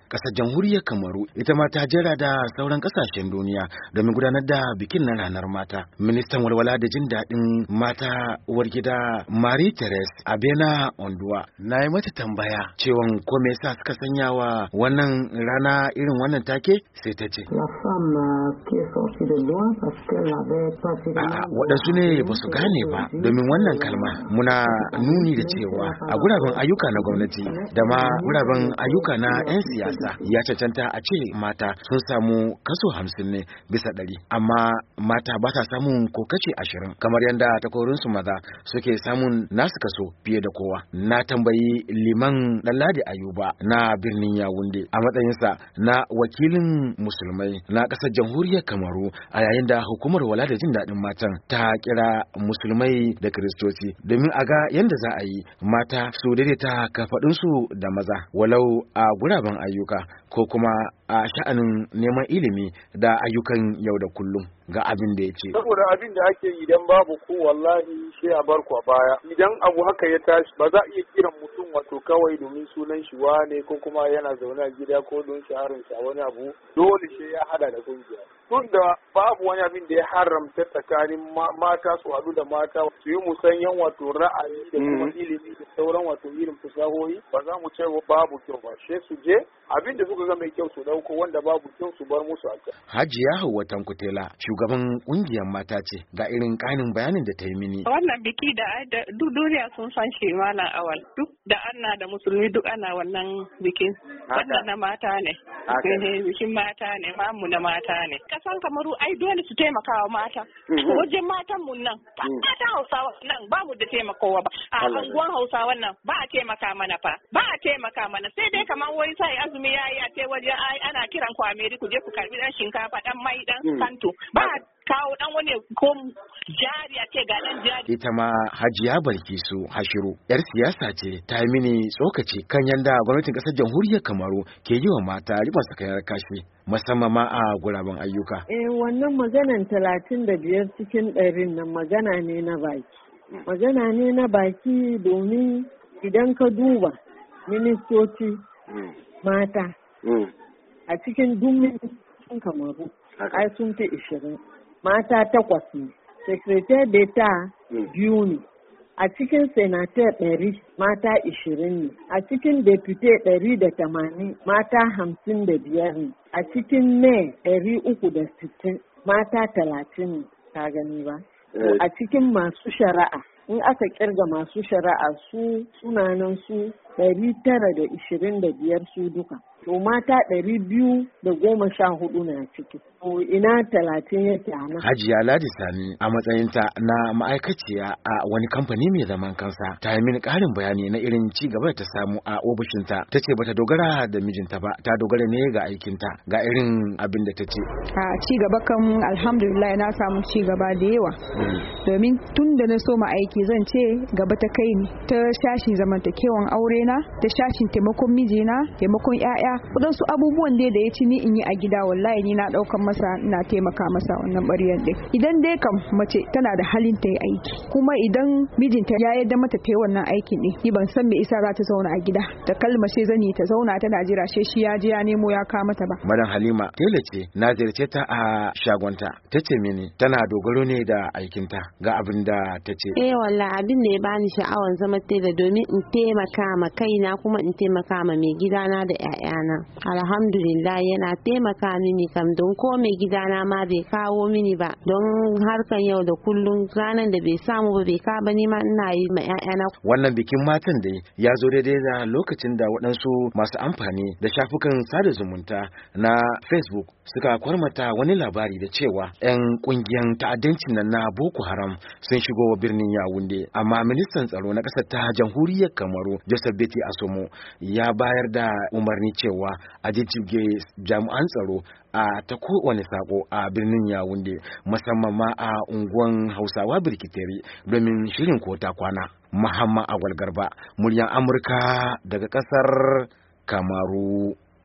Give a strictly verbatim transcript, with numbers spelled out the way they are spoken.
Ƙasar jamhuriyar Kamaru ita ma ta jera da sauran ƙasashen duniya domin gudanar da bikin na ranar mata. Ministan walwala da jin daɗin mata uwar gida Marie Therese Abena Onduwa na yi mata tambaya cewa ko me yasa suka sanya wa wannan rana irin wannan take, sai ta ce a'a waɗansu ne ba su gane ba, domin wannan kalma muna nuni da cewa a guraben ayyuka na gwamnati da ma guraben ayyuka na 'yan siyasa ya cancanta a ce mata sun samu kaso hamsin ne bisa ɗari, amma mata ba ta samun ko kace ashirin kamar yadda takwarorinsu maza suke samun nasu kaso fiye da kowa. Na tambayi liman Ɗanladi Ayuba na birnin Yawunde a matsayinsa na wakilin musulmai na ƙasar jamhuriyar Kamaru a yayin da hukumar wala da jin daɗin matan ta kira musulmai da kiristoci domin a ga yadda za a yi mata su daidaita kafaɗinsu da maza walau a guraben ayyuka ko kuma a sha'anin neman ilimi da ayyukan yau da kullum. Ga abin da ya ce. Saboda abin da ake yi idan babu ku wallahi sai a bar ku a baya. Idan abu haka ya tashi ba za a iya kiran mutum wato kawai domin sunan shi wane ko kuma yana zaune a gida ko don shaharin sa wani abu, dole sai ya hada da kungiya. Tun da babu wani abin da ya haramta tsakanin mata su haɗu da mata su yi musanyen wato ra'ayi da kuma ilimi da sauran wato irin fasahohi, ba za mu ce babu kyau ba. She su je abin da suka ga mai kyau su dauko, wanda babu kyau su bar musu haka. Hajiya Hauwa Tankutela shugaban kungiyar mata ce, ga irin kanin bayanin da ta yi mini. Wannan biki da duk duniya sun san shi Malam Awal, duk da ana da musulmi duk ana wannan bikin. Wannan na mata ne. Bikin mata ne, mamu na mata ne. Kasan Kamaru ai dole su taimaka wa mata. Wajen matan mun nan, mata Hausawa nan ba mu da taimakawa ba. A anguwan Hausawa nan ba a taimaka mana fa. Ba a taimaka mana sai dai kamar wani sai azumi yayi a ce waje ai ana kiran ku America ku je ku karbi dan shinkafa dan mai dan kanto. Ba kawo dan wani ko jari a ce ga dan jari. Ita ma Hajiya Balkisu Hashiru yar siyasa ce, ta yi mini tsokaci kan yanda gwamnatin kasar jamhuriyar Kamaru ke yi wa mata riba sakayar kashi musamman ma a guraben ayyuka. Eh wannan maganan talatin da biyar cikin ɗarin nan magana ne na baki. Magana ne na baki domin idan ka duba ministoci mata a cikin dumin Kamaru ai sun fi ishirin. Mata takwas ne, sekretar d'Etat biyu ne, a cikin senator ɗari mata ishirin ne, a cikin depute ɗari da tamanin mata hamsin da biyar ne, a cikin mayor ɗari uku da sittin mata talatin ne, ka gani ba? A cikin masu shari'a, in aka kirga masu shari'a su sunanan su ɗari tara da ishirin da biyar su duka. To mata ɗari biyu da goma sha hudu na ciki. To ina talatin yake a nan. Hajiya Ladi Sani a matsayinta na ma'aikaciya a wani kamfani mai zaman kansa ta yi mini ƙarin bayani na irin ci gaba da ta samu a ofishinta. Ta ce bata dogara da mijinta ba, ta dogara ne ga aikinta. Ga irin abin da ta ce. A ci gaba kan alhamdulillah na samu ci gaba da yawa. Domin tun da na soma aiki zan ce gaba ta kai ni ta shashin zamantakewan aure na, ta shashin taimakon mijina, taimakon 'ya'ya, wadansu abubuwan dai da ya ci ni in yi a gida wallahi ni na daukan masa ina taimaka masa wannan ɓaryan din. Idan dai kam mace tana da halin ta yi aiki, kuma idan mijinta ya yarda mata ta yi wannan aikin din, ni ban san me isa za ta zauna a gida ta kalmashe zani ta zauna tana jira sai shi ya je ya nemo ya kawo mata ba. Madan Halima tela ce, na ziyarce ta a shagonta, ta ce mini tana dogaro ne da aikinta. Ga abin da ta ce. Eh wallahi abin da ya bani sha'awar zama tela domin in taimaka ma kaina kuma in taimaka ma mai gidana da 'ya'yana. Alhamdulillah yana taimaka mini kam, don ko mai gidana ma bai kawo mini ba, don harkan yau da kullum ranar da bai samu ba bai ka ba, ni ma ina yi ma 'ya'yana. Wannan bikin matan dai ya zo daidai da lokacin da waɗansu masu amfani da shafukan sada zumunta na Facebook suka kwarmata wani labari da cewa 'yan kungiyan ta'addancin nan na Boko Haram sun shigo birnin Yawunde, amma ministan tsaro na ƙasar ta jamhuriyar Kamaru Joseph Beti Asomo ya bayar da umarni cewa a jijjige jami'an tsaro a ta kowane sako a birnin Yawunde, musamman ma a unguwan Hausawa Birkiteri domin shirin kota kwana. Muhammad Awal Garba, muryar Amurka daga ƙasar Kamaru.